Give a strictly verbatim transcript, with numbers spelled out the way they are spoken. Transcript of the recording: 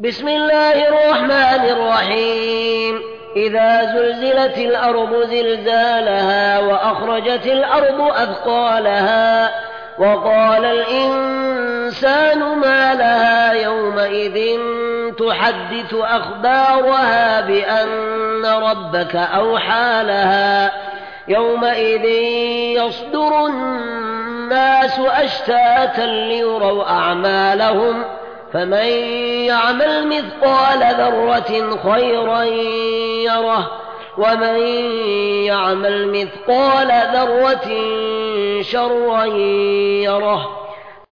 بسم الله الرحمن الرحيم إذا زلزلت الأرض زلزالها وأخرجت الأرض أثقالها وقال الإنسان ما لها يومئذ تحدث أخبارها بأن ربك أوحى لها يومئذ يصدر الناس أشتاتا ليروا أعمالهم فمن يعمل مثقال ذرة خيرا يره ومن يعمل مثقال ذرة شرا يره